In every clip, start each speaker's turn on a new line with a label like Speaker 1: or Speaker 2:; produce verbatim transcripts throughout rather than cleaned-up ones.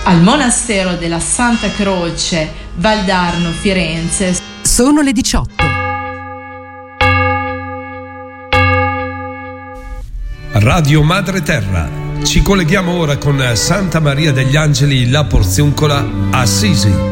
Speaker 1: al monastero della Santa Croce Valdarno Firenze.
Speaker 2: Sono le diciotto.
Speaker 3: Radio Madre Terra. Ci colleghiamo ora con Santa Maria degli Angeli La Porziuncola, Assisi.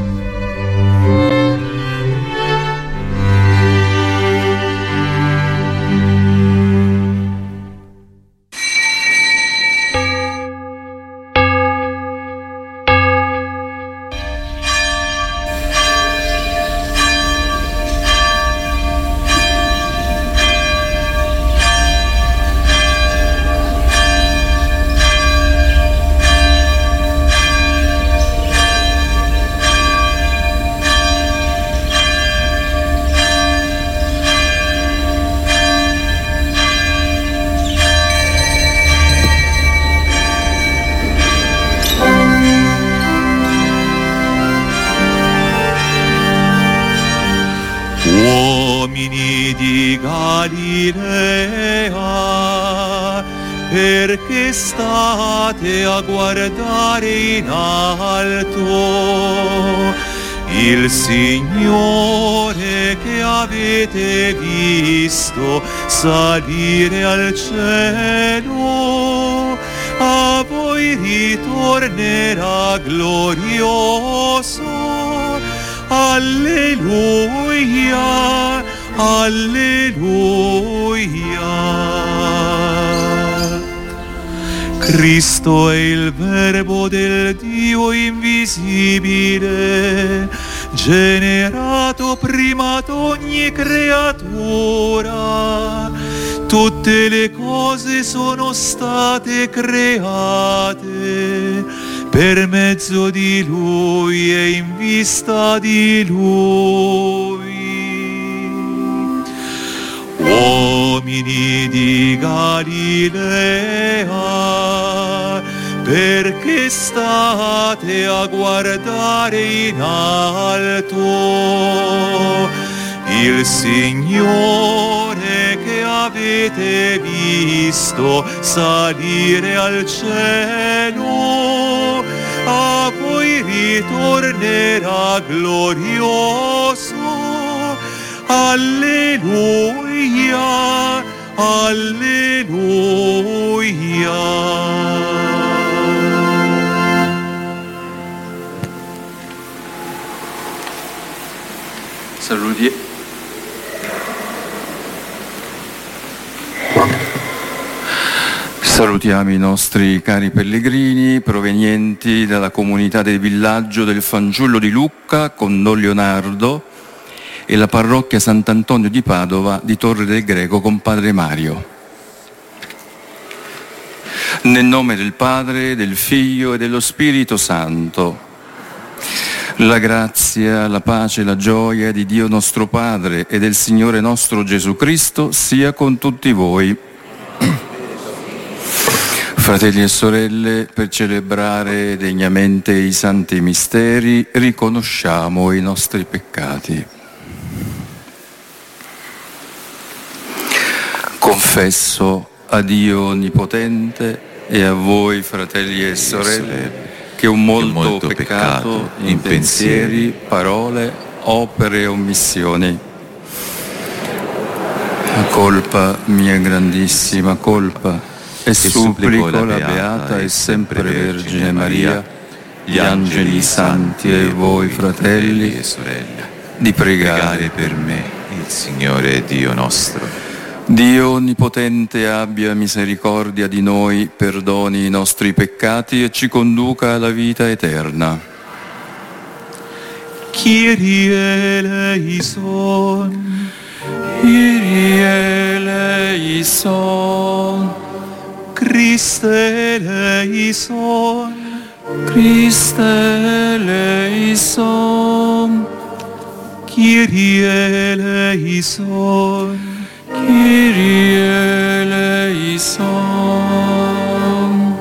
Speaker 4: Perché state a guardare in alto il Signore che avete visto salire al cielo, a voi ritornerà glorioso. Alleluia, alleluia. Cristo è il Verbo del Dio invisibile, generato prima d'ogni creatura. Tutte le cose sono state create per mezzo di Lui e in vista di Lui. Uomini di Galilea, perché state a guardare in alto il Signore che avete visto salire al cielo, a voi ritornerà glorioso. Alleluia, alleluia.
Speaker 5: Saluti. Salutiamo i nostri cari pellegrini provenienti dalla comunità del villaggio del Fanciullo di Lucca con Don Leonardo e la parrocchia Sant'Antonio di Padova di Torre del Greco con Padre Mario. Nel nome del Padre, del Figlio e dello Spirito Santo. La grazia, la pace e la gioia di Dio nostro Padre e del Signore nostro Gesù Cristo sia con tutti voi. Fratelli e sorelle, per celebrare degnamente i santi misteri, riconosciamo i nostri peccati. Confesso a Dio Onnipotente e a voi, fratelli e sorelle, che ho molto, molto peccato in pensieri, parole, opere e omissioni. La colpa, mia grandissima colpa, e supplico la Beata e sempre Vergine Maria, gli angeli santi e voi, fratelli e sorelle, di pregare per me, il Signore Dio nostro. Dio Onnipotente abbia misericordia di noi, perdoni i nostri peccati e ci conduca alla vita eterna.
Speaker 4: Kyrie eleison,
Speaker 5: Kyrie eleison,
Speaker 4: Christe eleison,
Speaker 5: Christe eleison,
Speaker 4: Kyrie eleison,
Speaker 5: Kyrie eleison.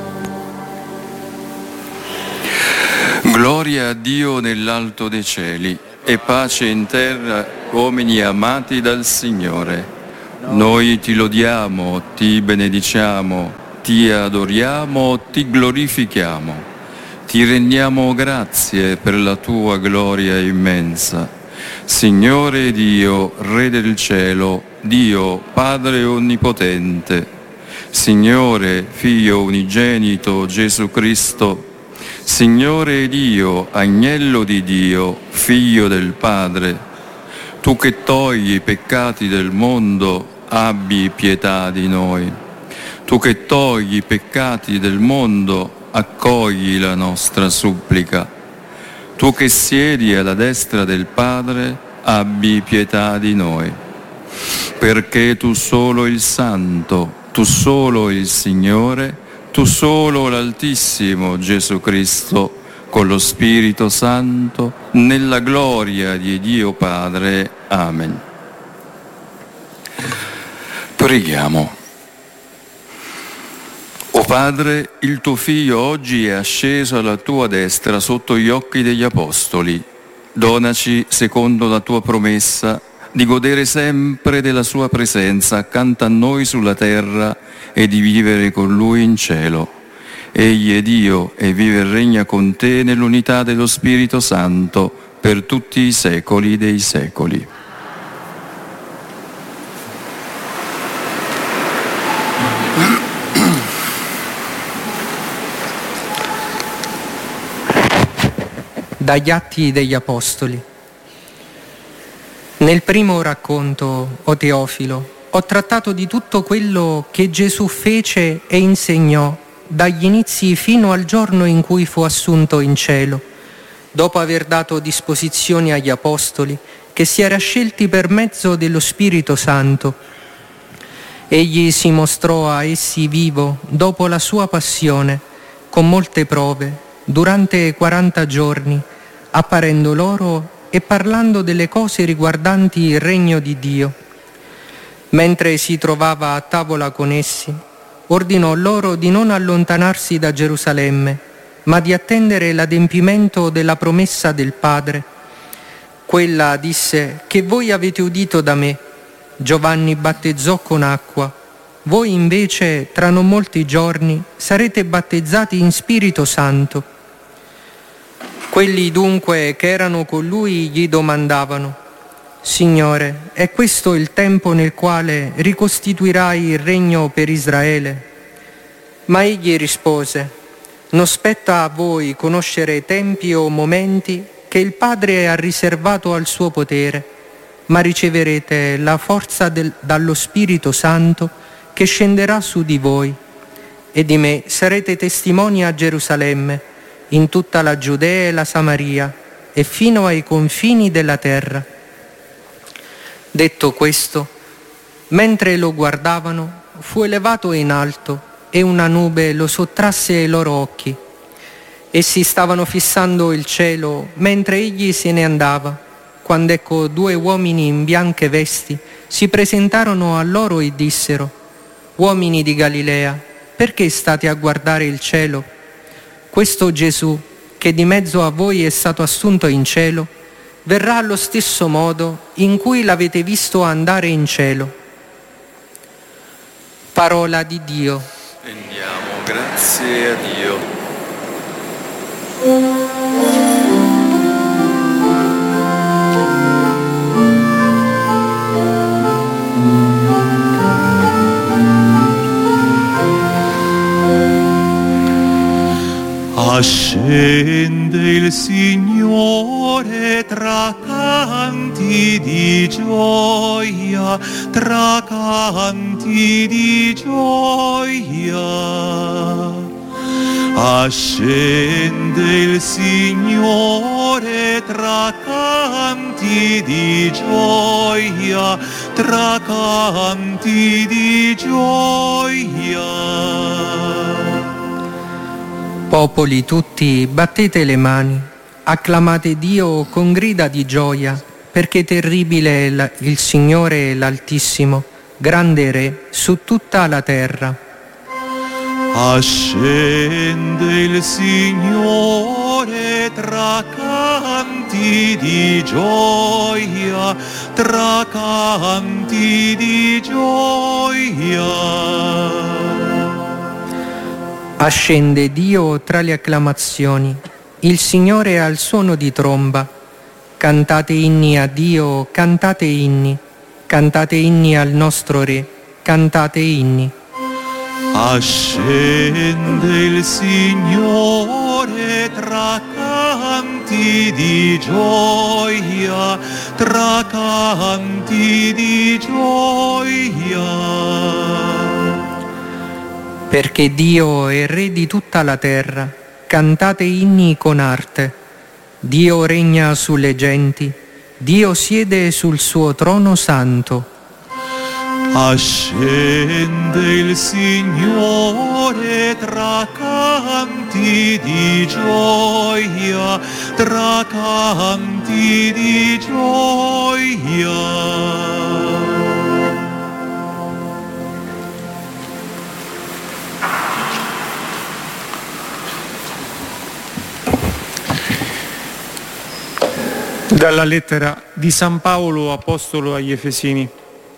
Speaker 5: Gloria a Dio nell'alto dei cieli e pace in terra, uomini amati dal Signore. Noi ti lodiamo, ti benediciamo, ti adoriamo, ti glorifichiamo. Ti rendiamo grazie per la tua gloria immensa. Signore Dio, Re del cielo, Dio, Padre onnipotente, Signore, Figlio unigenito Gesù Cristo, Signore Dio, Agnello di Dio, Figlio del Padre, Tu che togli i peccati del mondo, abbi pietà di noi. Tu che togli i peccati del mondo, accogli la nostra supplica. Tu che siedi alla destra del Padre, abbi pietà di noi. Perché Tu solo il Santo, Tu solo il Signore, Tu solo l'Altissimo Gesù Cristo, con lo Spirito Santo, nella gloria di Dio Padre. Amen. Preghiamo. O Padre, il Tuo Figlio oggi è asceso alla Tua destra sotto gli occhi degli Apostoli. Donaci, secondo la Tua promessa, di godere sempre della Sua presenza accanto a noi sulla terra e di vivere con Lui in cielo. Egli è Dio e vive e regna con Te nell'unità dello Spirito Santo per tutti i secoli dei secoli.
Speaker 2: Dagli Atti degli Apostoli. Nel primo racconto, o Teofilo, ho trattato di tutto quello che Gesù fece e insegnò dagli inizi fino al giorno in cui fu assunto in cielo, dopo aver dato disposizioni agli Apostoli che si era scelti per mezzo dello Spirito Santo. Egli si mostrò a essi vivo dopo la sua passione, con molte prove, durante quaranta giorni, apparendo loro e parlando delle cose riguardanti il regno di Dio. Mentre si trovava a tavola con essi, ordinò loro di non allontanarsi da Gerusalemme, ma di attendere l'adempimento della promessa del Padre. Quella disse che voi avete udito da me. Giovanni battezzò con acqua, voi invece tra non molti giorni sarete battezzati in Spirito Santo. Quelli dunque che erano con lui gli domandavano: Signore, è questo il tempo nel quale ricostituirai il regno per Israele? Ma egli rispose: non spetta a voi conoscere tempi o momenti che il Padre ha riservato al suo potere, ma riceverete la forza del, dallo Spirito Santo che scenderà su di voi, e di me sarete testimoni a Gerusalemme, in tutta la Giudea e la Samaria e fino ai confini della terra. Detto questo, mentre lo guardavano, fu elevato in alto e una nube lo sottrasse ai loro occhi. Essi stavano fissando il cielo mentre egli se ne andava, quando ecco due uomini in bianche vesti si presentarono a loro e dissero: uomini di Galilea, perché state a guardare il cielo? Questo Gesù, che di mezzo a voi è stato assunto in cielo, verrà allo stesso modo in cui l'avete visto andare in cielo. Parola di Dio.
Speaker 5: Rendiamo grazie a Dio.
Speaker 4: Ascende il Signore tra canti di gioia, tra canti di gioia. Ascende il Signore tra canti di gioia, tra canti di gioia.
Speaker 2: Popoli tutti, battete le mani, acclamate Dio con grida di gioia, perché terribile è il Signore l'Altissimo, grande Re su tutta la terra.
Speaker 4: Ascende il Signore tra canti di gioia, tra canti di gioia.
Speaker 2: Ascende Dio tra le acclamazioni, il Signore al suono di tromba. Cantate inni a Dio, cantate inni, cantate inni al nostro Re, cantate inni.
Speaker 4: Ascende il Signore tra canti di gioia, tra canti di gioia.
Speaker 2: Perché Dio è Re di tutta la terra, cantate inni con arte. Dio regna sulle genti, Dio siede sul suo trono santo.
Speaker 4: Ascende il Signore tra canti di gioia, tra canti di gioia.
Speaker 6: Dalla lettera di San Paolo Apostolo agli Efesini.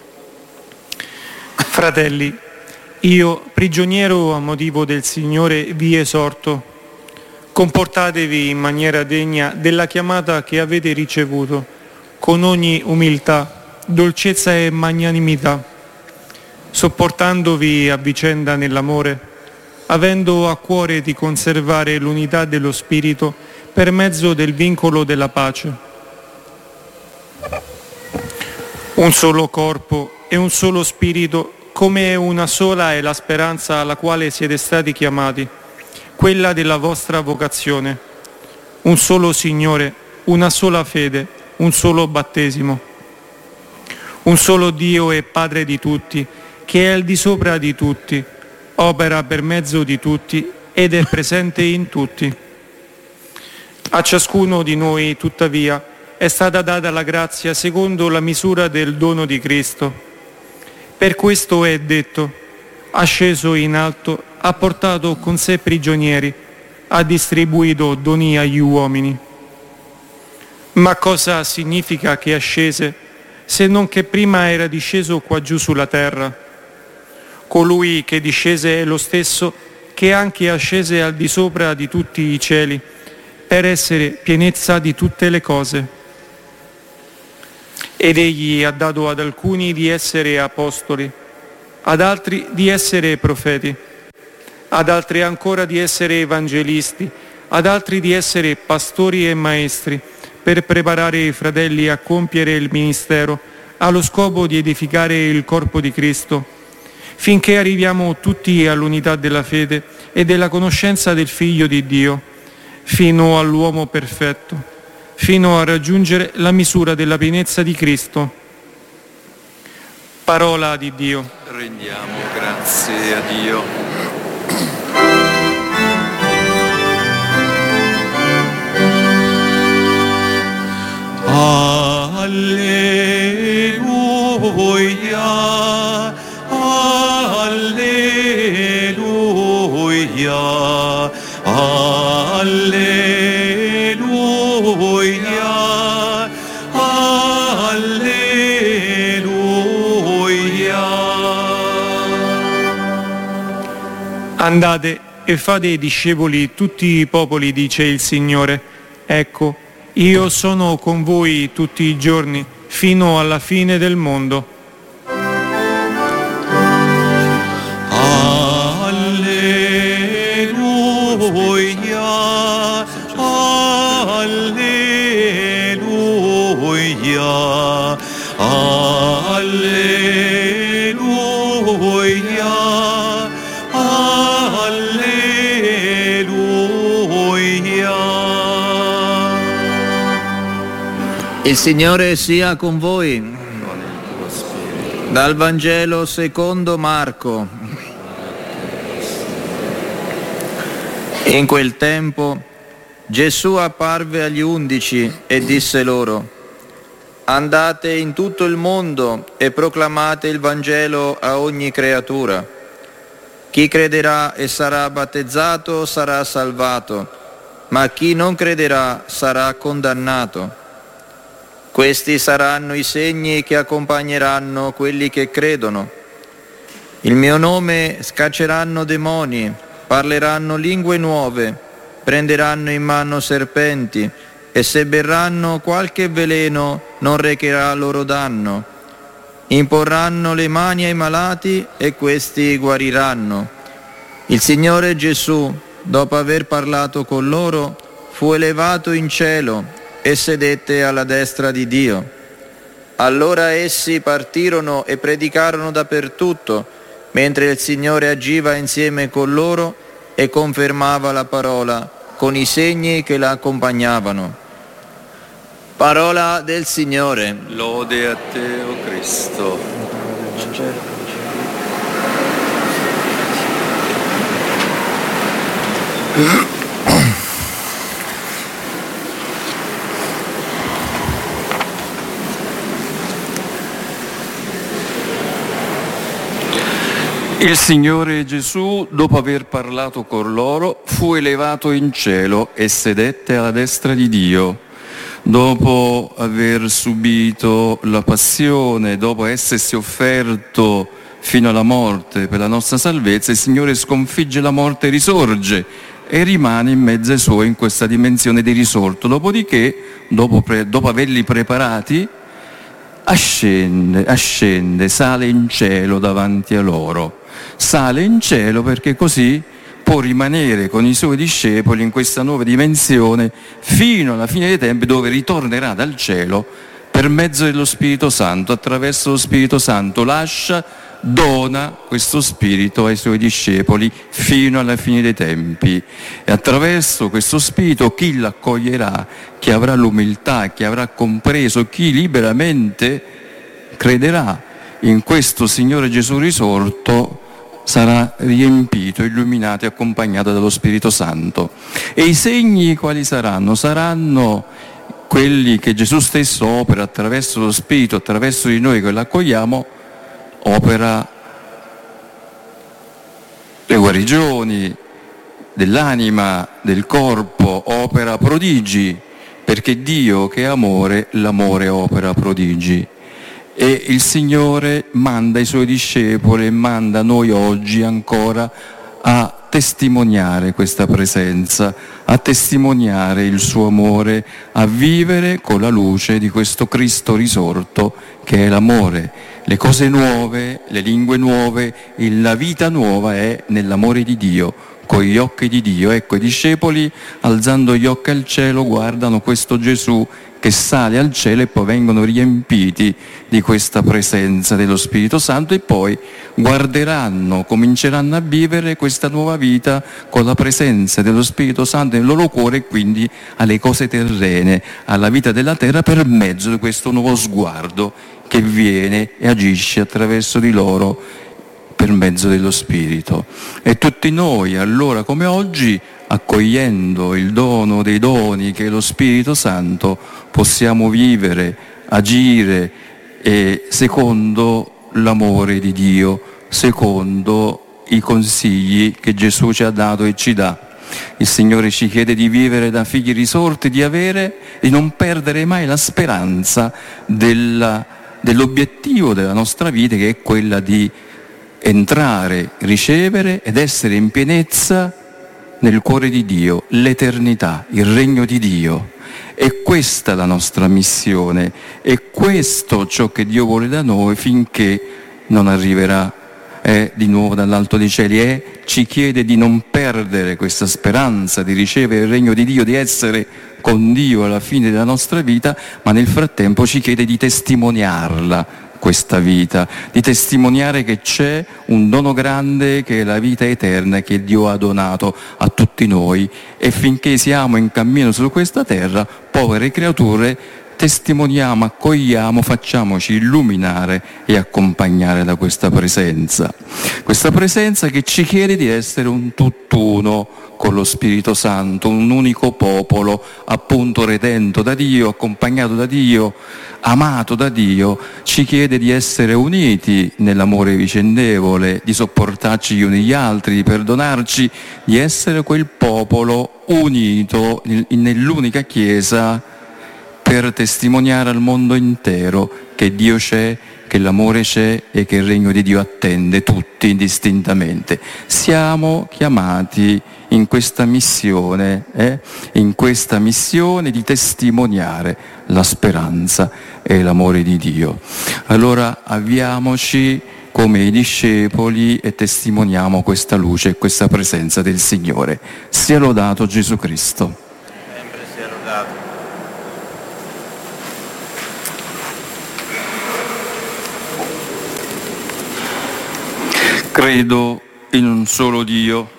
Speaker 6: Fratelli, io, prigioniero a motivo del Signore, vi esorto: comportatevi in maniera degna della chiamata che avete ricevuto, con ogni umiltà, dolcezza e magnanimità, sopportandovi a vicenda nell'amore, avendo a cuore di conservare l'unità dello Spirito per mezzo del vincolo della pace. Un solo corpo e un solo spirito, come una sola è la speranza alla quale siete stati chiamati, quella della vostra vocazione. Un solo Signore, una sola fede, un solo battesimo. Un solo Dio e Padre di tutti, che è al di sopra di tutti, opera per mezzo di tutti ed è presente in tutti. A ciascuno di noi, tuttavia, è stata data la grazia secondo la misura del dono di Cristo. Per questo è detto: asceso in alto, ha portato con sé prigionieri, ha distribuito doni agli uomini. Ma cosa significa che ascese, se non che prima era disceso qua giù sulla terra? Colui che discese è lo stesso che anche ascese al di sopra di tutti i cieli, per essere pienezza di tutte le cose. Ed egli ha dato ad alcuni di essere apostoli, ad altri di essere profeti, ad altri ancora di essere evangelisti, ad altri di essere pastori e maestri, per preparare i fratelli a compiere il ministero, allo scopo di edificare il corpo di Cristo, finché arriviamo tutti all'unità della fede e della conoscenza del Figlio di Dio, fino all'uomo perfetto, fino a raggiungere la misura della pienezza di Cristo. Parola di Dio.
Speaker 5: Rendiamo grazie a Dio.
Speaker 4: Alleluia, alleluia, alleluia.
Speaker 6: Andate e fate discepoli tutti i popoli, dice il Signore. Ecco, io sono con voi tutti i giorni, fino alla fine del mondo.
Speaker 4: Alleluia, alleluia, alleluia.
Speaker 7: Il Signore sia con voi. Dal Vangelo secondo Marco. In quel tempo Gesù apparve agli undici e disse loro: andate in tutto il mondo e proclamate il Vangelo a ogni creatura. Chi crederà e sarà battezzato sarà salvato, ma chi non crederà sarà condannato. Questi saranno i segni che accompagneranno quelli che credono. Il mio nome scacceranno demoni, parleranno lingue nuove, prenderanno in mano serpenti, e se berranno qualche veleno non recherà loro danno. Imporranno le mani ai malati e questi guariranno. Il Signore Gesù, dopo aver parlato con loro, fu elevato in cielo e sedette alla destra di Dio. Allora essi partirono e predicarono dappertutto, mentre il Signore agiva insieme con loro e confermava la parola con i segni che la accompagnavano. Parola del Signore.
Speaker 5: Lode a te, o Cristo. Il Signore Gesù, dopo aver parlato con loro, fu elevato in cielo e sedette alla destra di Dio. Dopo aver subito la passione, dopo essersi offerto fino alla morte per la nostra salvezza, il Signore sconfigge la morte e risorge e rimane in mezzo ai suoi in questa dimensione di risorto. Dopodiché, dopo, pre- dopo averli preparati, ascende, ascende, sale in cielo davanti a loro. Sale in cielo perché così può rimanere con i suoi discepoli in questa nuova dimensione fino alla fine dei tempi, dove ritornerà dal cielo per mezzo dello Spirito Santo. Attraverso lo Spirito Santo lascia, dona questo Spirito ai suoi discepoli fino alla fine dei tempi, e attraverso questo Spirito chi l'accoglierà, chi avrà l'umiltà, chi avrà compreso, chi liberamente crederà in questo Signore Gesù risorto, sarà riempito, illuminato e accompagnato dallo Spirito Santo. E i segni quali saranno? Saranno quelli che Gesù stesso opera attraverso lo Spirito, attraverso di noi che l'accogliamo. Opera le guarigioni dell'anima, del corpo, opera prodigi, perché Dio che è amore, l'amore opera prodigi. E il Signore manda i Suoi discepoli e manda noi oggi ancora a testimoniare questa presenza, a testimoniare il Suo amore, a vivere con la luce di questo Cristo risorto che è l'amore. Le cose nuove, le lingue nuove, la vita nuova è nell'amore di Dio, con gli occhi di Dio. Ecco, i discepoli, alzando gli occhi al cielo, guardano questo Gesù che sale al cielo, e poi vengono riempiti di questa presenza dello Spirito Santo, e poi guarderanno, cominceranno a vivere questa nuova vita con la presenza dello Spirito Santo nel loro cuore, e quindi alle cose terrene, alla vita della terra, per mezzo di questo nuovo sguardo che viene e agisce attraverso di loro per mezzo dello Spirito. E tutti noi, allora come oggi, accogliendo il dono dei doni che è lo Spirito Santo, possiamo vivere, agire e secondo l'amore di Dio, secondo i consigli che Gesù ci ha dato e ci dà. Il Signore ci chiede di vivere da figli risorti, di avere, di non perdere mai la speranza della, dell'obiettivo della nostra vita, che è quella di entrare, ricevere ed essere in pienezza nel cuore di Dio, l'eternità, il regno di Dio. E questa è la nostra missione, è questo ciò che Dio vuole da noi finché non arriverà eh, di nuovo dall'alto dei cieli. E ci chiede di non perdere questa speranza di ricevere il regno di Dio, di essere con Dio alla fine della nostra vita, ma nel frattempo ci chiede di testimoniarla, questa vita, di testimoniare che c'è un dono grande che è la vita eterna che Dio ha donato a tutti noi, e finché siamo in cammino su questa terra, povere creature, testimoniamo, accogliamo, facciamoci illuminare e accompagnare da questa presenza. Questa presenza che ci chiede di essere un tutt'uno con lo Spirito Santo, un unico popolo, appunto redento da Dio, accompagnato da Dio, amato da Dio. Ci chiede di essere uniti nell'amore vicendevole, di sopportarci gli uni gli altri, di perdonarci, di essere quel popolo unito nell'unica Chiesa, per testimoniare al mondo intero che Dio c'è, che l'amore c'è e che il regno di Dio attende tutti indistintamente. Siamo chiamati in questa missione, eh? in questa missione di testimoniare la speranza e l'amore di Dio. Allora avviamoci come i discepoli e testimoniamo questa luce e questa presenza del Signore. Sia lodato Gesù Cristo.
Speaker 7: Sempre sia lodato.
Speaker 5: Credo in un solo Dio,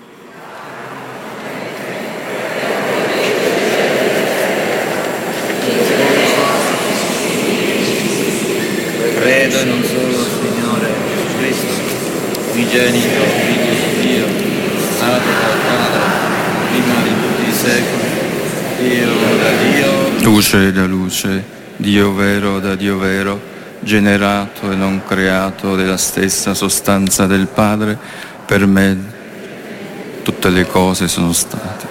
Speaker 7: Credo in un solo Signore Gesù Cristo, unigenito Figlio di Dio, nato dal Padre, prima di tutti i secoli, Dio da Dio,
Speaker 5: luce da luce, Dio vero da Dio vero, generato e non creato della stessa sostanza del Padre, per me tutte le cose sono state.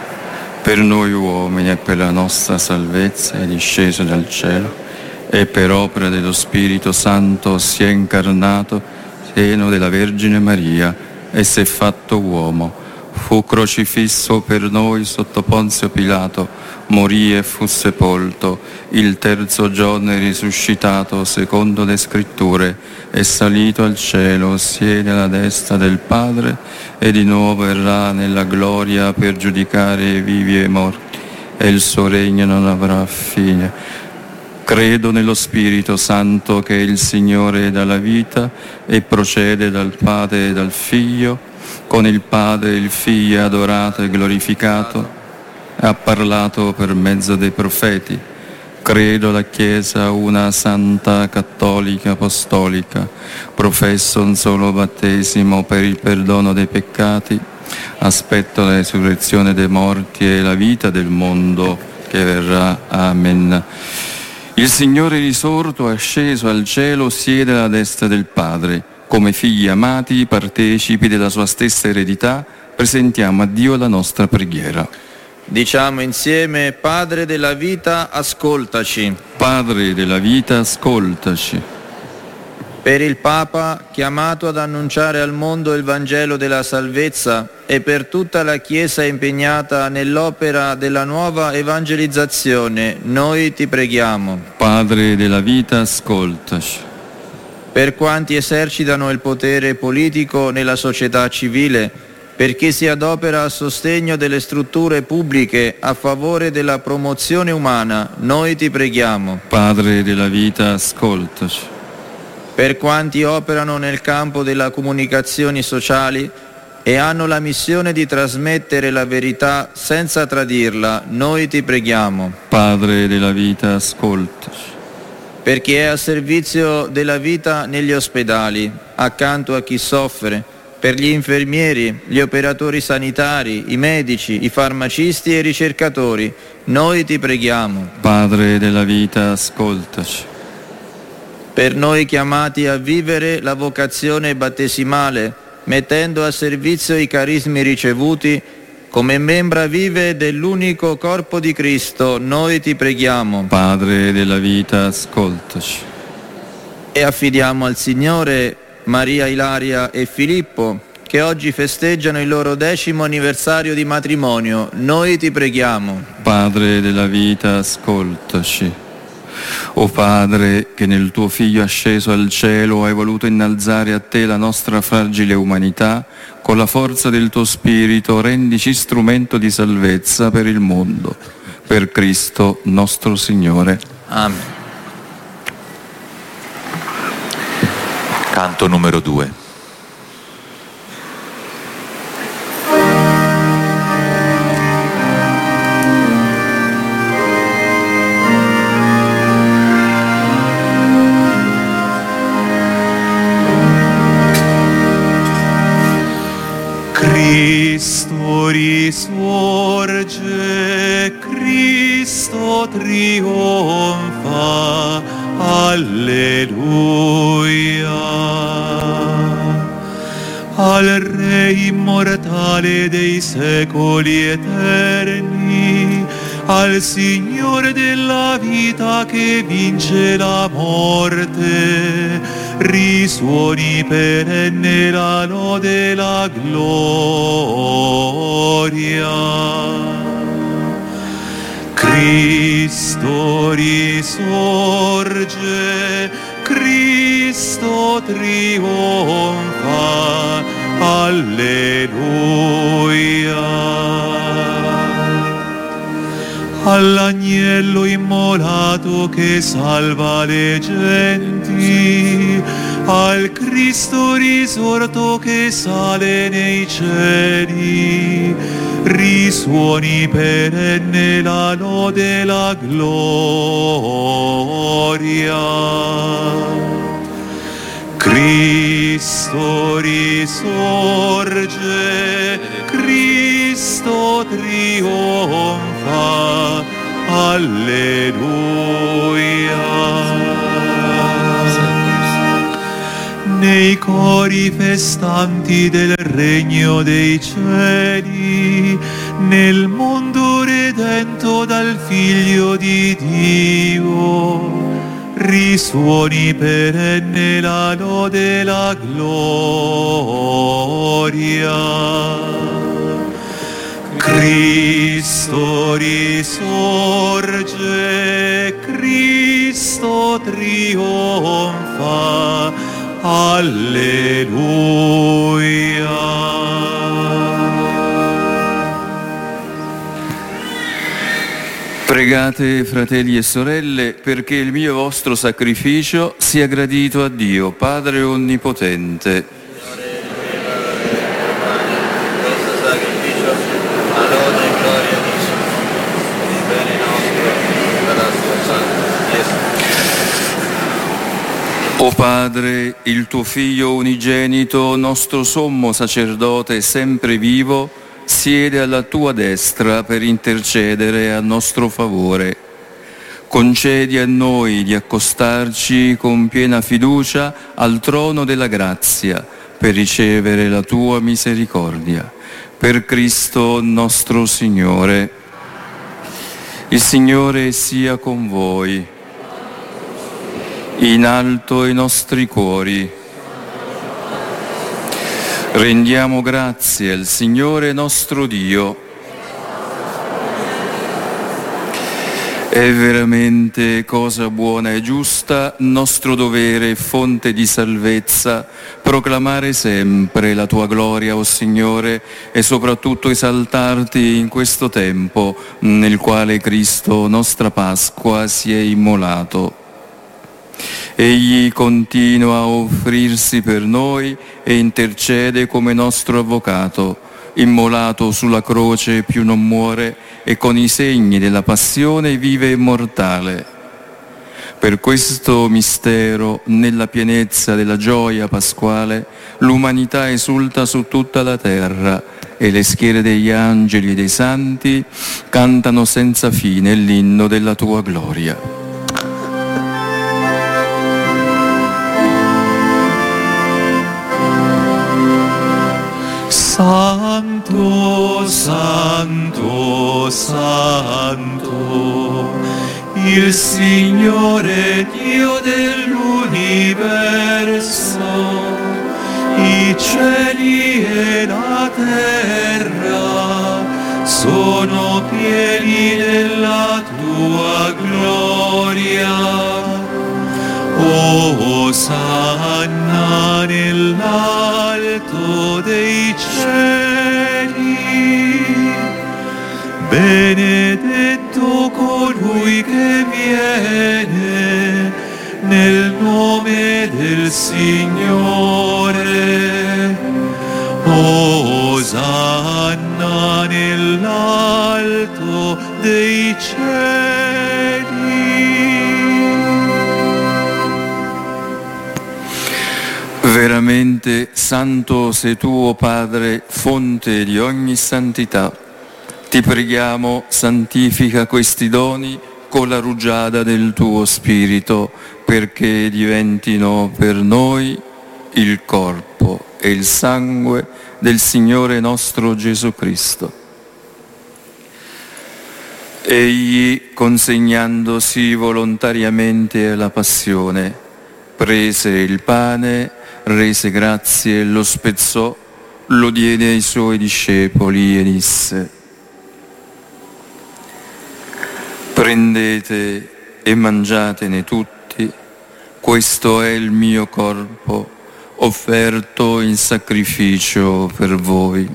Speaker 5: Per noi uomini e per la nostra salvezza è disceso dal cielo e per opera dello Spirito Santo si è incarnato, seno della Vergine Maria, e si è fatto uomo. Fu crocifisso per noi sotto Ponzio Pilato, morì e fu sepolto, il terzo giorno è risuscitato secondo le Scritture, è salito al cielo, siede alla destra del Padre e di nuovo verrà nella gloria per giudicare i vivi e i morti, e il suo regno non avrà fine. Credo nello Spirito Santo che è il Signore dalla vita e procede dal Padre e dal Figlio, con il Padre e il Figlio adorato e glorificato, ha parlato per mezzo dei profeti. Credo la Chiesa una santa, cattolica, apostolica, professo un solo battesimo per il perdono dei peccati, aspetto la resurrezione dei morti e la vita del mondo che verrà. Amen. Il Signore risorto, asceso al cielo, siede alla destra del Padre. Come figli amati, partecipi della sua stessa eredità, presentiamo a Dio la nostra preghiera.
Speaker 7: Diciamo insieme: Padre della vita, ascoltaci.
Speaker 5: Padre della vita, ascoltaci.
Speaker 7: Per il Papa, chiamato ad annunciare al mondo il Vangelo della salvezza, e per tutta la Chiesa impegnata nell'opera della nuova evangelizzazione, noi ti preghiamo.
Speaker 5: Padre della vita, ascoltaci.
Speaker 7: Per quanti esercitano il potere politico nella società civile, per chi si adopera a sostegno delle strutture pubbliche a favore della promozione umana, noi ti preghiamo.
Speaker 5: Padre della vita, ascoltaci.
Speaker 7: Per quanti operano nel campo della comunicazioni sociali e hanno la missione di trasmettere la verità senza tradirla, noi ti preghiamo.
Speaker 5: Padre della vita, ascoltaci.
Speaker 7: Per chi è a servizio della vita negli ospedali, accanto a chi soffre, per gli infermieri, gli operatori sanitari, i medici, i farmacisti e i ricercatori, noi ti preghiamo.
Speaker 5: Padre della vita, ascoltaci.
Speaker 7: Per noi chiamati a vivere la vocazione battesimale, mettendo a servizio i carismi ricevuti, come membra vive dell'unico corpo di Cristo, noi ti preghiamo.
Speaker 5: Padre della vita, ascoltaci.
Speaker 7: E affidiamo al Signore Maria Ilaria e Filippo, che oggi festeggiano il loro decimo anniversario di matrimonio, noi ti preghiamo.
Speaker 5: Padre della vita, ascoltaci. O Padre, che nel tuo Figlio asceso al cielo hai voluto innalzare a te la nostra fragile umanità, con la forza del tuo Spirito rendici strumento di salvezza per il mondo. Per Cristo nostro Signore.
Speaker 7: Amen.
Speaker 8: Canto numero due.
Speaker 4: Cristo risorge, Cristo trionfa, alleluia. Al Re immortale dei secoli eterni, al Signore della vita che vince la morte, risuoni perenne la lode e la gloria. Cristo risorge, Cristo trionfa, alleluia. All'agnello immolato che salva le genti, al Cristo risorto che sale nei cieli, risuoni perenne la lode e la gloria. Cristo risorge, Cristo trionfa, alleluia. Nei cori festanti del regno dei cieli, nel mondo redento dal Figlio di Dio, risuoni perenne la lode e la gloria. Cristo risorge, Cristo trionfa, alleluia.
Speaker 5: Pregate, fratelli e sorelle, perché il mio e vostro sacrificio sia gradito a Dio, Padre Onnipotente.
Speaker 7: Questo sacrificio a lode e gloria di Gesù, per il bene nostro e per la sua santa Gesù.
Speaker 5: O Padre, il tuo Figlio unigenito, nostro sommo sacerdote sempre vivo, siede alla tua destra per intercedere a nostro favore. Concedi a noi di accostarci con piena fiducia al trono della grazia per ricevere la tua misericordia. Per Cristo nostro Signore. Il Signore sia con voi. In alto i nostri cuori. Rendiamo grazie al Signore nostro Dio. È veramente cosa buona e giusta, nostro dovere e fonte di salvezza, proclamare sempre la tua gloria, o Signore, e soprattutto esaltarti in questo tempo nel quale Cristo, nostra Pasqua, si è immolato. Egli continua a offrirsi per noi e intercede come nostro avvocato, immolato sulla croce più non muore e con i segni della passione vive immortale. Per questo mistero, nella pienezza della gioia pasquale, l'umanità esulta su tutta la terra e le schiere degli angeli e dei santi cantano senza fine l'inno della tua gloria.
Speaker 4: Santo, santo, santo, il Signore Dio dell'universo, i cieli e la terra sono pieni della tua gloria. Osanna nell'alto dei cieli, benedetto colui che viene nel nome del Signore. Osanna nell'alto dei cieli.
Speaker 5: Veramente santo sei tu, o Padre, fonte di ogni santità. Ti preghiamo, santifica questi doni con la rugiada del tuo Spirito, perché diventino per noi il corpo e il sangue del Signore nostro Gesù Cristo. Egli, consegnandosi volontariamente alla passione, prese il pane, rese grazie, lo spezzò, lo diede ai suoi discepoli e disse: prendete e mangiatene tutti, questo è il mio corpo, offerto in sacrificio per voi.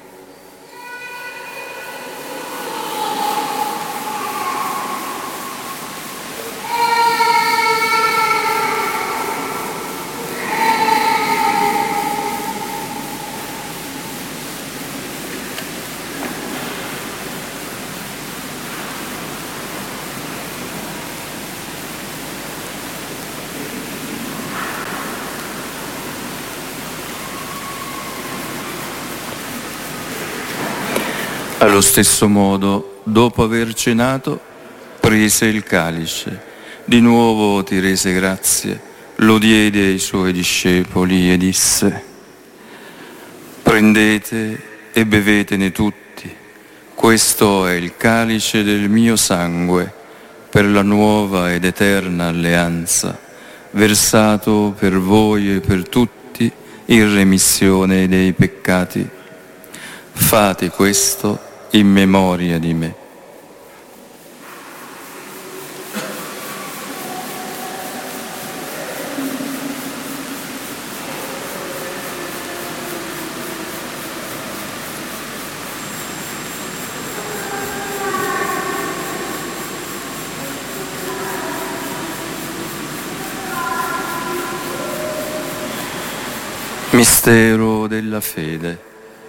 Speaker 5: Allo stesso modo, dopo aver cenato, prese il calice, di nuovo ti rese grazie, lo diede ai suoi discepoli e disse: prendete e bevetene tutti, questo è il calice del mio sangue, per la nuova ed eterna alleanza, versato per voi e per tutti in remissione dei peccati. Fate questo in memoria di me. Mistero della fede.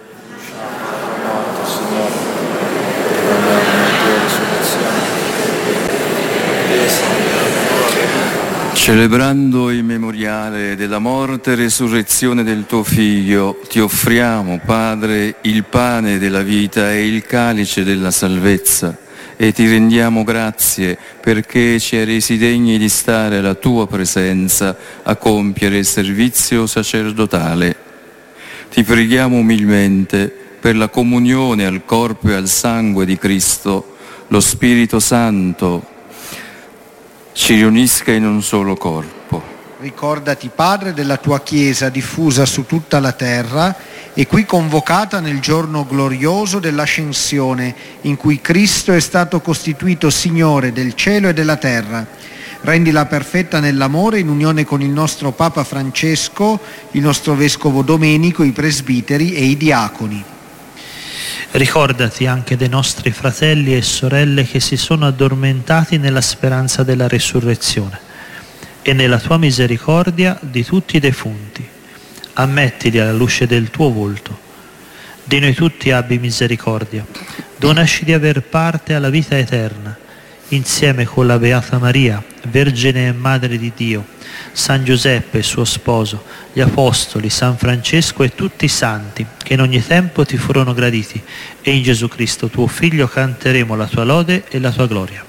Speaker 5: Celebrando il memoriale della morte e resurrezione del tuo Figlio, ti offriamo, Padre, il pane della vita e il calice della salvezza, e ti rendiamo grazie perché ci hai resi degni di stare alla tua presenza a compiere il servizio sacerdotale. Ti preghiamo umilmente per la comunione al corpo e al sangue di Cristo, lo Spirito Santo ci riunisca in un solo corpo.
Speaker 8: Ricordati, Padre, della tua Chiesa diffusa su tutta la terra e qui convocata nel giorno glorioso dell'Ascensione, in cui Cristo è stato costituito Signore del cielo e della terra. Rendila perfetta nell'amore in unione con il nostro Papa Francesco, il nostro Vescovo Domenico, i presbiteri e i diaconi.
Speaker 9: Ricordati anche dei nostri fratelli e sorelle che si sono addormentati nella speranza della resurrezione e nella tua misericordia di tutti i defunti. Ammettili alla luce del tuo volto. Di noi tutti abbi misericordia. Donaci di aver parte alla vita eterna, insieme con la Beata Maria, Vergine e Madre di Dio, San Giuseppe, suo sposo, gli Apostoli, San Francesco e tutti i santi che in ogni tempo ti furono graditi, e in Gesù Cristo tuo Figlio canteremo la tua lode e la tua gloria.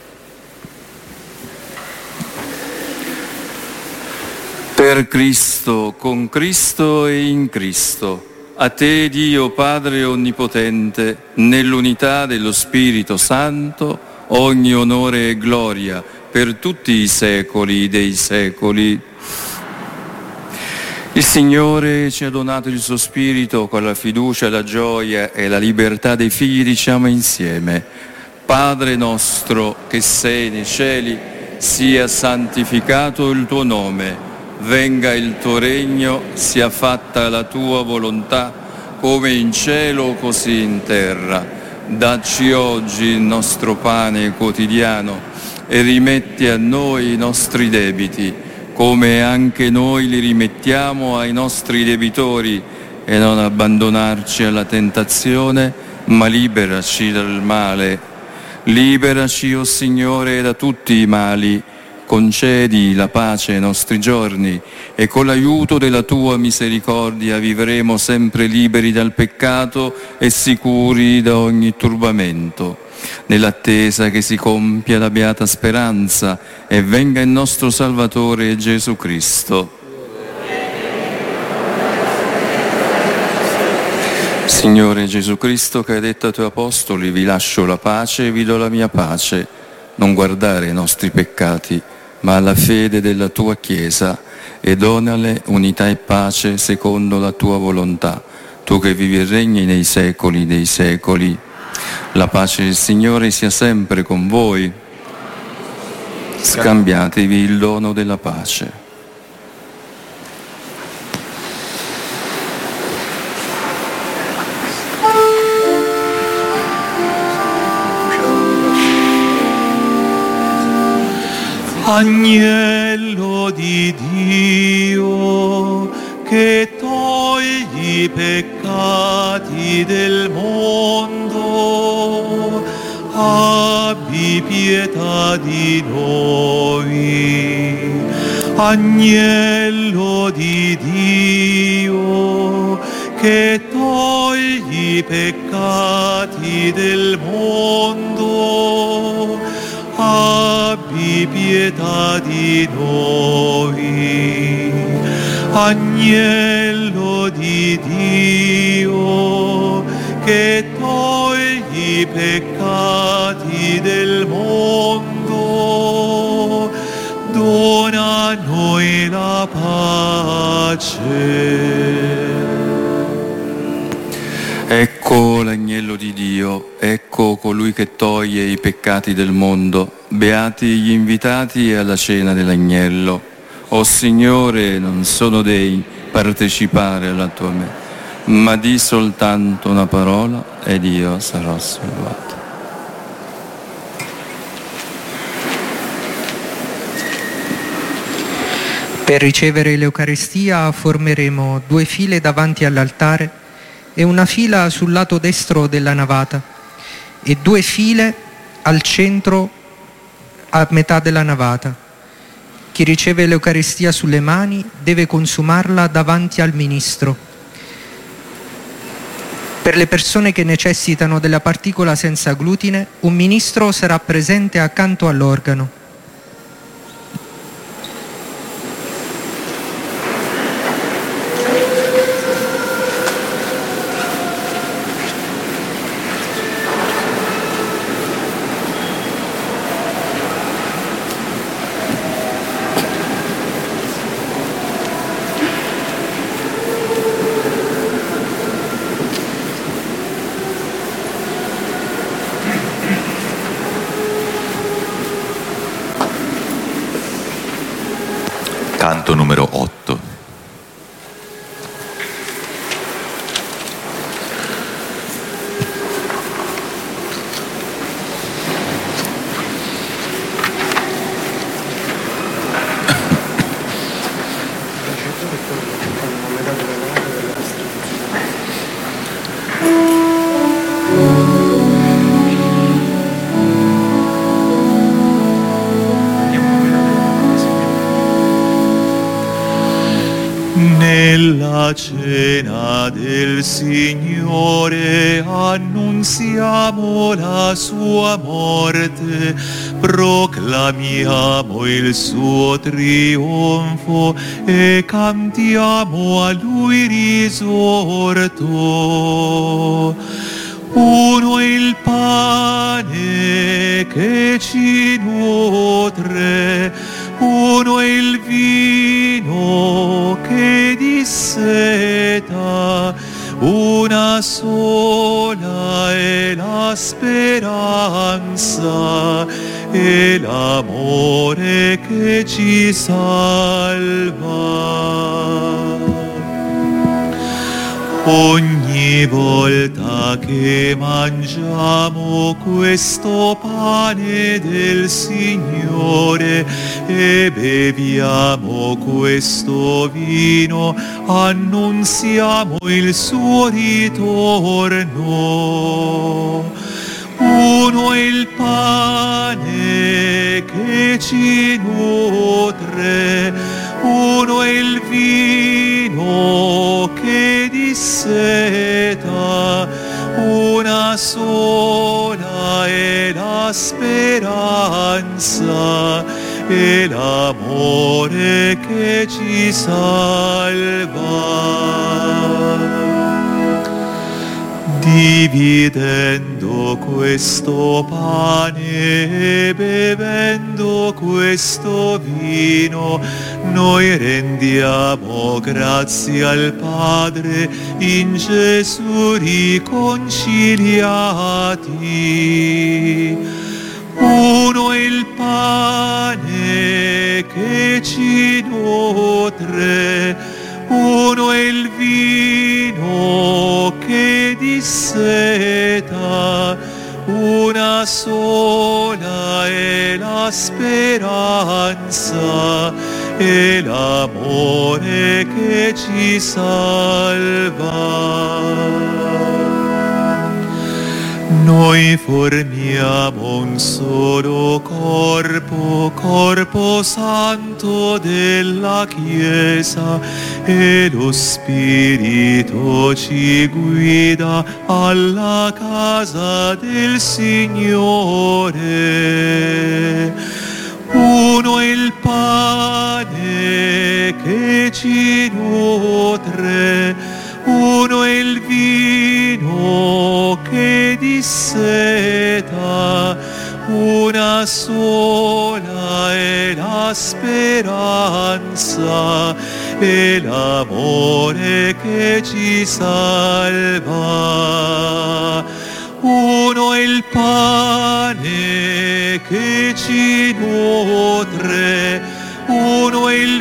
Speaker 5: Per Cristo, con Cristo e in Cristo, a te Dio Padre Onnipotente, nell'unità dello Spirito Santo, ogni onore e gloria per tutti i secoli dei secoli. Il Signore ci ha donato il suo Spirito, con la fiducia, la gioia e la libertà dei figli diciamo insieme: Padre nostro che sei nei cieli, sia santificato il tuo nome, venga il tuo regno, sia fatta la tua volontà, come in cielo così in terra. Dacci oggi il nostro pane quotidiano e rimetti a noi i nostri debiti, come anche noi li rimettiamo ai nostri debitori, e non abbandonarci alla tentazione, ma liberaci dal male. Liberaci, o Signore, da tutti i mali, concedi la pace ai nostri giorni, e con l'aiuto della tua misericordia vivremo sempre liberi dal peccato e sicuri da ogni turbamento, nell'attesa che si compia la beata speranza e venga il nostro Salvatore Gesù Cristo. Signore Gesù Cristo, che hai detto ai tuoi apostoli: vi lascio la pace e vi do la mia pace, non guardare ai nostri peccati, ma alla fede della tua Chiesa, e donale unità e pace secondo la tua volontà, tu che vivi e regni nei secoli dei secoli. La pace del Signore sia sempre con voi. Scambiatevi il dono della pace.
Speaker 4: Agnello di Dio, che togli i peccati del mondo, abbi pietà di noi. Agnello di Dio, che togli i peccati del mondo, abbi pietà di noi. Agnello di Dio, che togli i peccati del mondo, dona a noi la pace.
Speaker 5: Ecco l'agnello di Dio, ecco colui che toglie i peccati del mondo. Beati gli invitati alla cena dell'agnello. O Signore, non sono dei partecipare alla tua messa, ma di soltanto una parola ed io sarò salvato.
Speaker 2: Per ricevere l'Eucaristia formeremo due file davanti all'altare e una fila sul lato destro della navata e due file al centro a metà della navata. Chi riceve l'Eucaristia sulle mani deve consumarla davanti al ministro. Per le persone che necessitano della particola senza glutine, un ministro sarà presente accanto all'organo.
Speaker 10: Canto numero otto.
Speaker 4: Nella cena del Signore annunziamo la sua morte, proclamiamo il suo trionfo e cantiamo a lui risorto. Uno è il pane che ci nutre, uno è il vino che disseta, una sola è la speranza e l'amore che ci salva. Ogni volta che mangiamo questo pane del Signore e beviamo questo vino, annunziamo il suo ritorno. Uno è il pane che ci nutre, uno è il vino che disseta, una sola è la speranza e l'amore che ci salva. dividendo questo pane e bevendo questo vino, noi rendiamo grazie al Padre in Gesù riconciliati. Uno è il pane che ci nutre, uno è il vino che disseta, una sola è la speranza e l'amore che ci salva. Noi formiamo un solo corpo, corpo santo della Chiesa, e lo Spirito ci guida alla casa del Signore. Uno è il pane che ci nutre, uno è il vino che disseta, una sola è la speranza e l'amore che ci salva. Uno è il pane che ci nutre, uno è il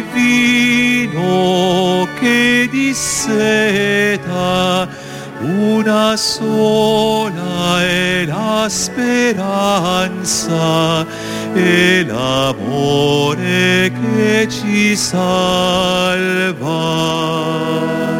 Speaker 4: vino che disseta, una sola è la speranza e l'amore che ci salva.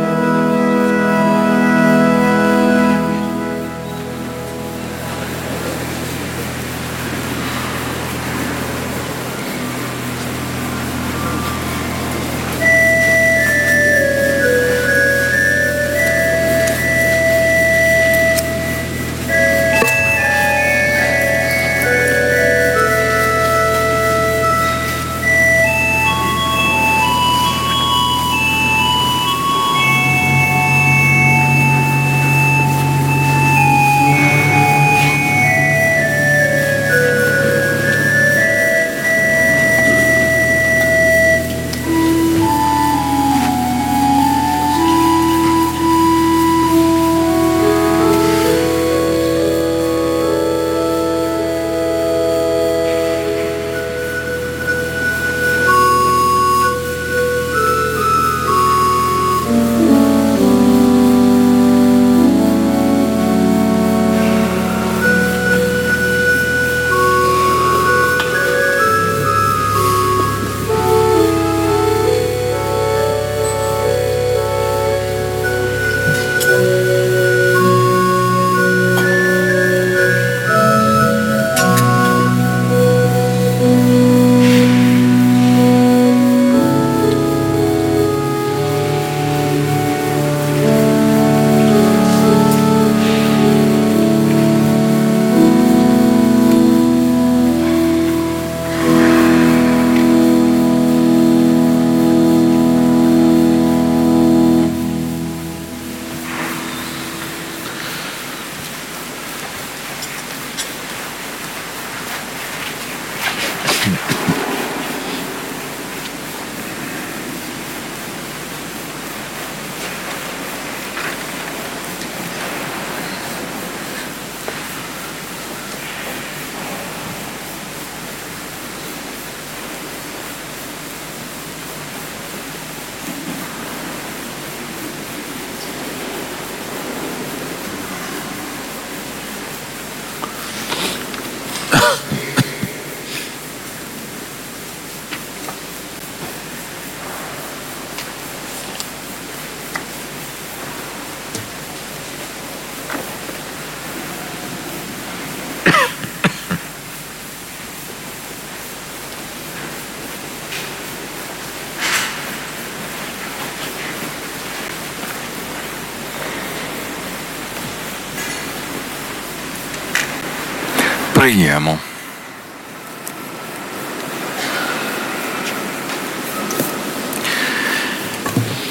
Speaker 5: Preghiamo.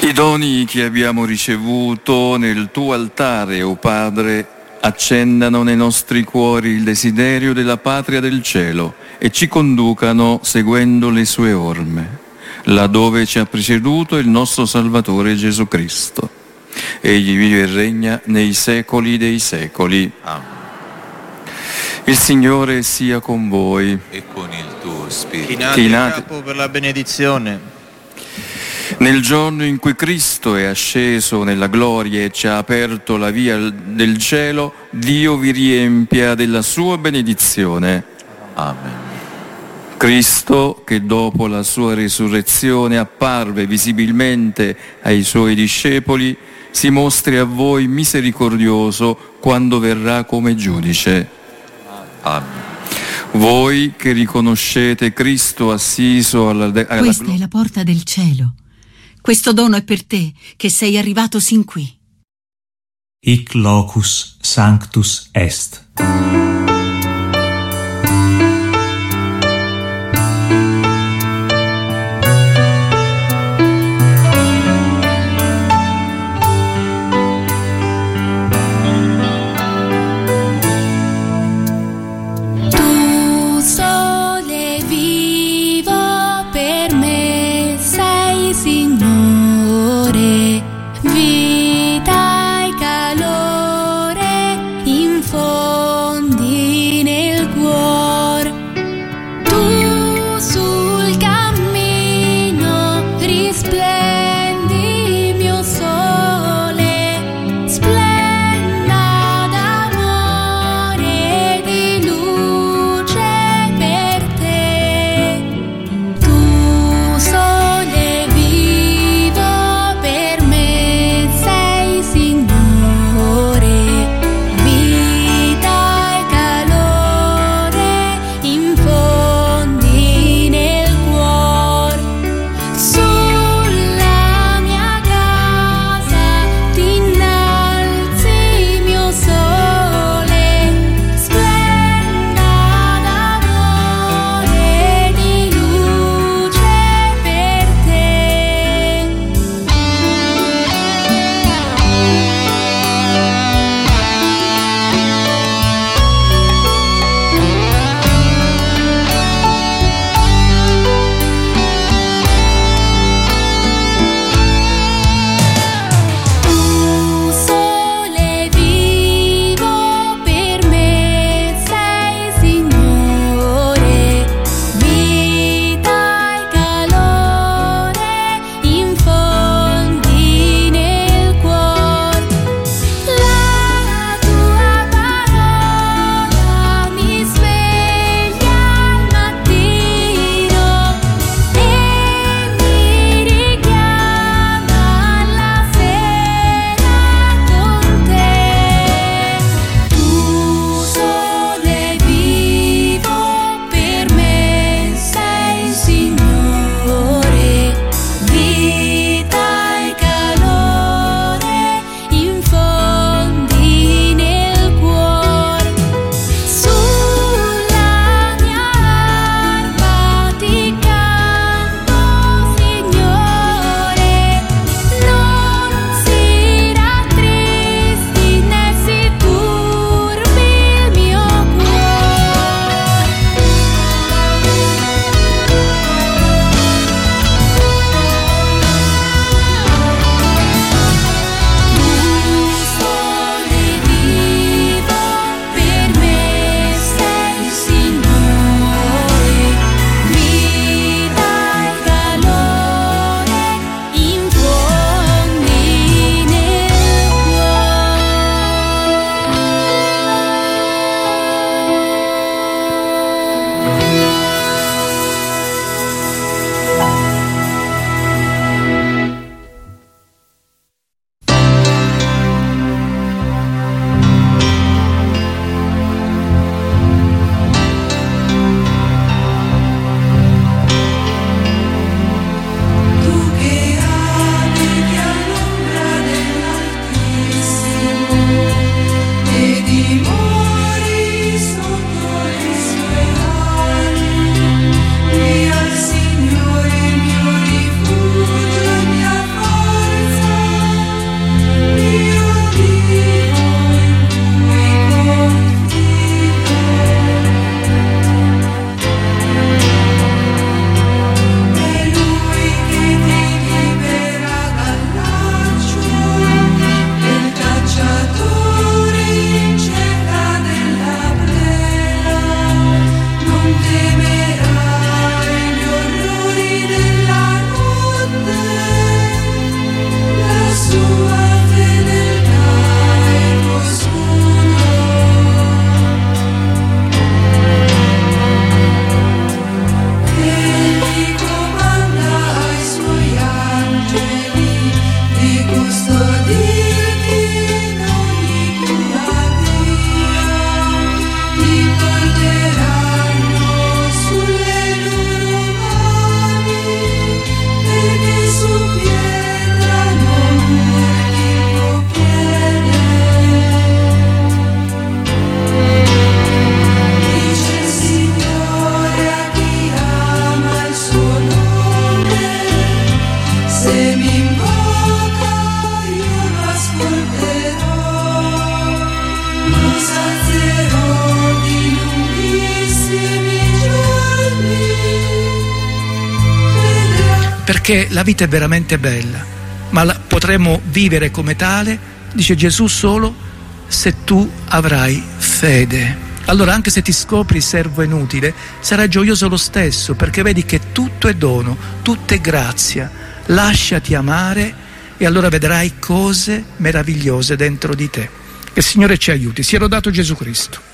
Speaker 5: I doni che abbiamo ricevuto nel tuo altare, o Padre, accendano nei nostri cuori il desiderio della patria del cielo e ci conducano seguendo le sue orme, laddove ci ha preceduto il nostro Salvatore Gesù Cristo. Egli vive e regna nei secoli dei secoli.
Speaker 10: Amen.
Speaker 5: Il Signore sia con voi.
Speaker 10: E con il tuo spirito.
Speaker 7: Chinate il capo per la benedizione.
Speaker 5: Nel giorno in cui Cristo è asceso nella gloria e ci ha aperto la via del cielo, Dio vi riempia della sua benedizione.
Speaker 10: Amen.
Speaker 5: Cristo, che dopo la sua risurrezione apparve visibilmente ai suoi discepoli, si mostri a voi misericordioso quando verrà come giudice.
Speaker 10: Amen.
Speaker 5: Voi che riconoscete Cristo assiso alla, alla
Speaker 11: Questa è la porta del cielo. Questo dono è per te, che sei arrivato sin qui.
Speaker 12: Hic locus sanctus est.
Speaker 13: Vita e calore infondi nel cuore. Tu sul cammino risplendi, mio sole, splenda d'amore e di luce per te. Tu sole vivo per me sei Signore, vita e calore infondi nel cuore. Sulla mia casa t'innalzi, mio sole, splenda d'amore e di luce per te. Tu sole vivo per me sei Signore, vita e calore infondi nel cuore. La tua parola mi sveglia al mattino e mi richiama alla sera con te. Tu sole vivo per me sei Signore, vita e calore infondi nel cuore. Sulla mia arpa ti canto, Signore, non si rattristi né si turbi il mio cuore. Tu sole vivo per me sei Signore, vita e calore infondi nel Tu che abiti all'ombra dell'Altissimo e dimori sotto le sue ali, di al Signore mio rifugio e mia forza. sazierò di lunghissimi giorni.
Speaker 14: Perché la vita è veramente bella, ma la potremo vivere come tale, dice Gesù, solo se tu avrai fede. Allora anche se ti scopri servo inutile, sarai gioioso lo stesso, perché vedi che tutto è dono, tutto è grazia. Lasciati amare e allora vedrai cose meravigliose dentro di te. Che il Signore ci aiuti. Sia lodato Gesù Cristo.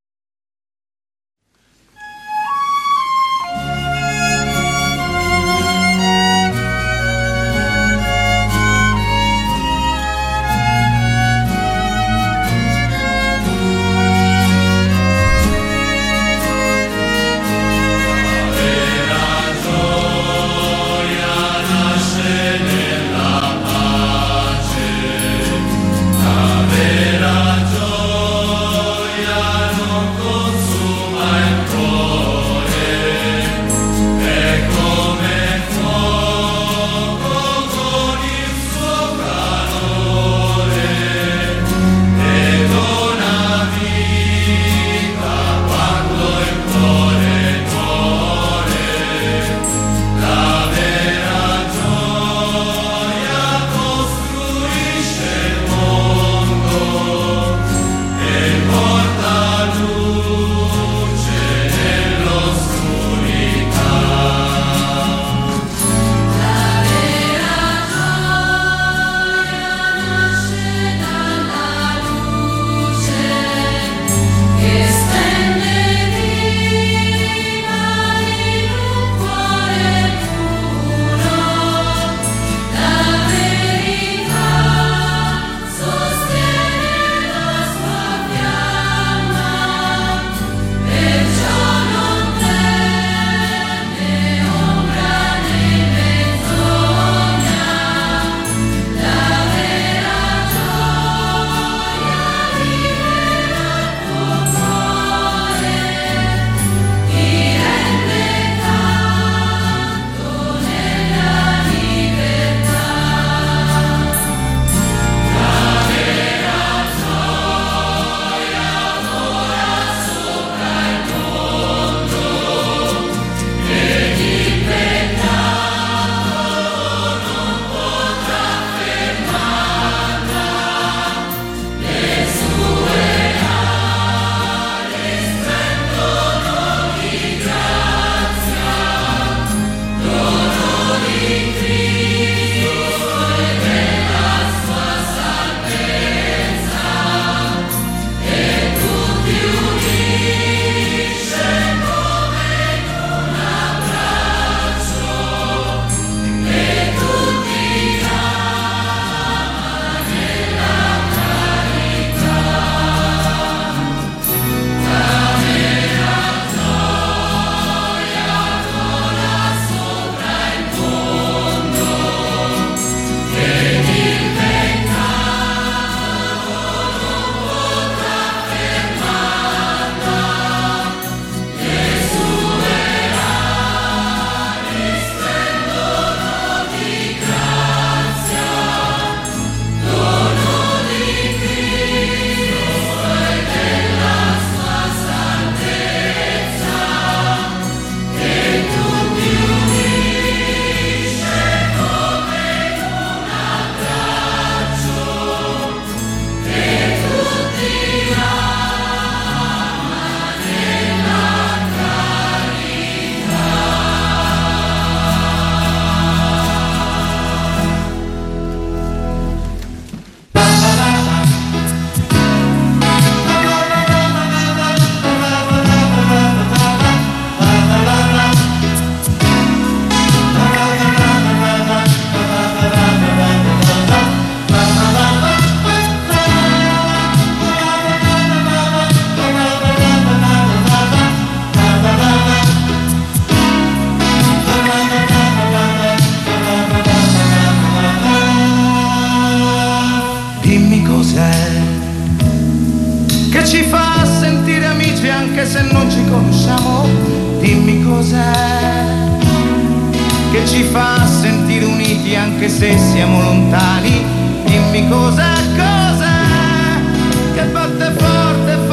Speaker 15: che ci fa sentire uniti anche se siamo lontani. Dimmi cos'è, cos'è che batte forte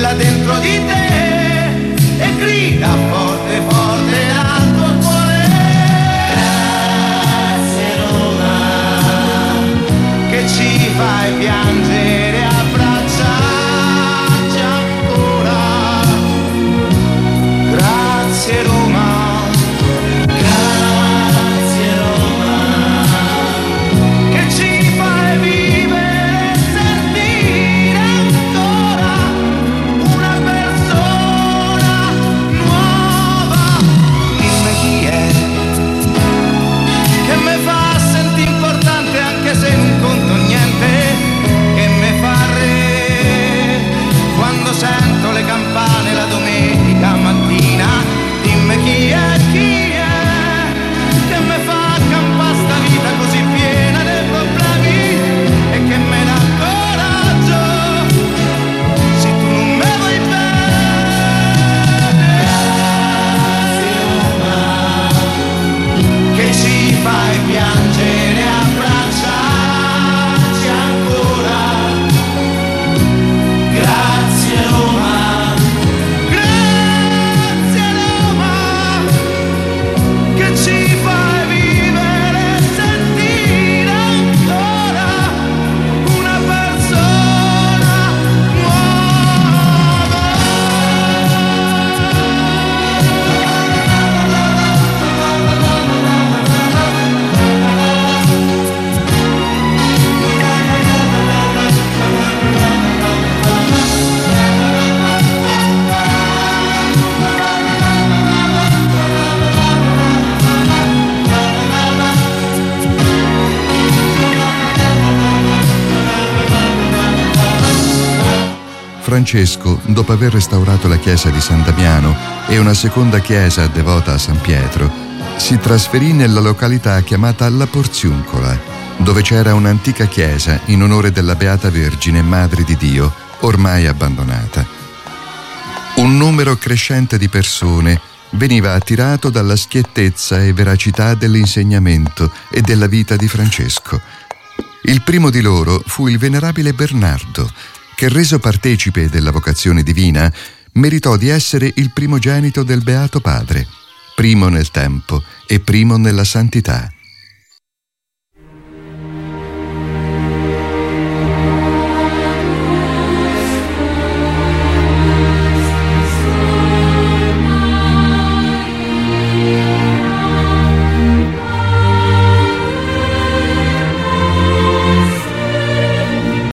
Speaker 15: sta dentro di te e grida forte forte al tuo cuore. Grazie Roma, che ci fai piangere, abbracciarci ancora. Grazie Roma, grazie Roma, che ci fai vivere e sentire ancora una persona nuova. Dimmi chi è che mi fa sentire importante anche se non conto niente, che mi fa re quando sento le campane la domenica mattina. Dimmi chi è, chi è che mi fa campare sta vita così piena di problemi e che mi dà coraggio se tu non me vuoi bene. Grazie Roma, che ci fai piangere, abbracciarci ancora. Grazie Roma, grazie Roma, che ci fai vivere e sentire ancora una persona
Speaker 16: Francesco, dopo aver restaurato la chiesa di San Damiano e una seconda chiesa devota a San Pietro, si trasferì nella località chiamata La Porziuncola, dove c'era un'antica chiesa in onore della Beata Vergine Madre di Dio, ormai abbandonata. Un numero crescente di persone veniva attirato dalla schiettezza e veracità dell'insegnamento e della vita di Francesco. Il primo di loro fu il venerabile Bernardo, che reso partecipe della vocazione divina, meritò di essere il primogenito del Beato Padre, primo nel tempo e primo nella santità.